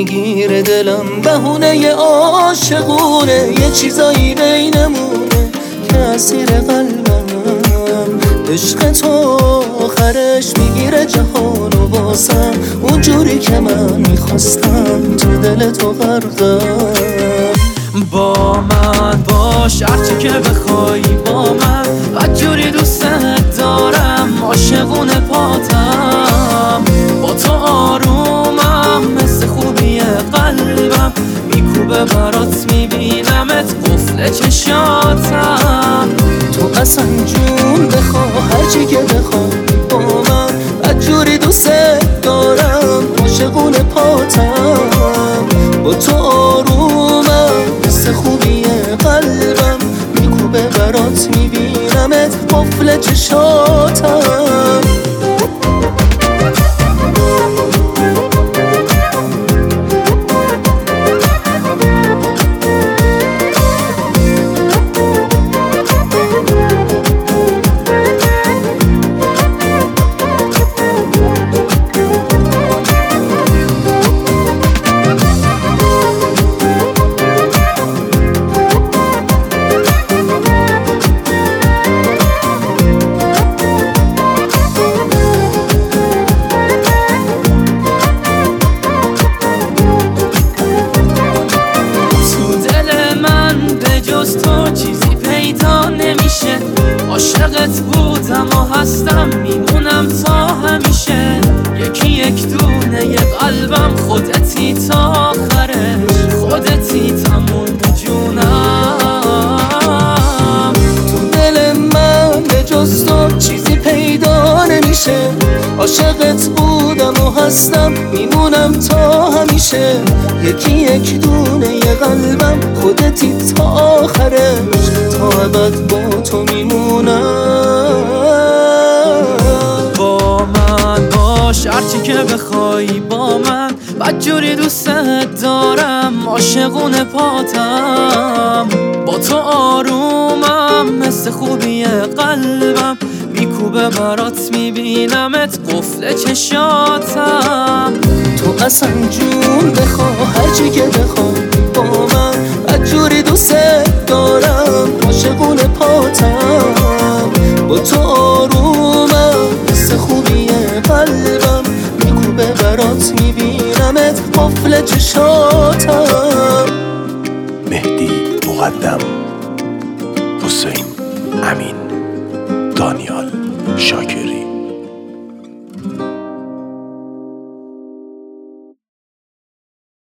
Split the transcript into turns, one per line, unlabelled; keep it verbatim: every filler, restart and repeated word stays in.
میگیره دلم، بهونه عاشقونه، یه چیزایی بینمونه که اسیر قلبم. عشق تو آخرش میگیره جهان و واسم، اونجوری که من میخواستم تو دل تو غرقم.
با من باش هرچی که بخوای با من، بدجوری دوستت دارم، عاشقونه پاتم. با تو آرومم مثل خوبی قلبم، میکوبه برات میبینمت قفل چشاتم.
تو اصلا جون بخوا هرچی که بخوای با من، بدجوری دوستت دارم، عاشقونه پاتم. با تو آرومم مثل خوبی قلبم، میکوبه برات میبینمت قفل چشاتم.
چیزی پیدا نمیشه، عاشقت بودم و هستم، میمونم تا همیشه. یکی یک دونه یه قلبم، خودتی تا آخرش، خودتی تموم جونم.
تو دل من به جز تو چیزی پیدا نمیشه، عاشقت بودم و هستم، میمونم تا همیشه. یکی یک دونه یه قلبم، خودتی تا آخرش، تا ابد با تو میمونم.
با من باش هرچی که بخوای با من، بدجوری دوستت دارم، عاشقونه پاتم. با تو آرومم مثل خوبی قلبم، میکوبه برات میبینمت قفل چشاتم.
تو اصلا جون بخوا هرچی که بخوای با من، بدجوری دوستت دارم، عاشقونه پاتم. با تو آرومم مثل خوبی قلبم، میکوبه برات میبینمت قفل چشاتم.
مهدی مقدم، حسین امین، دانیال شاکر.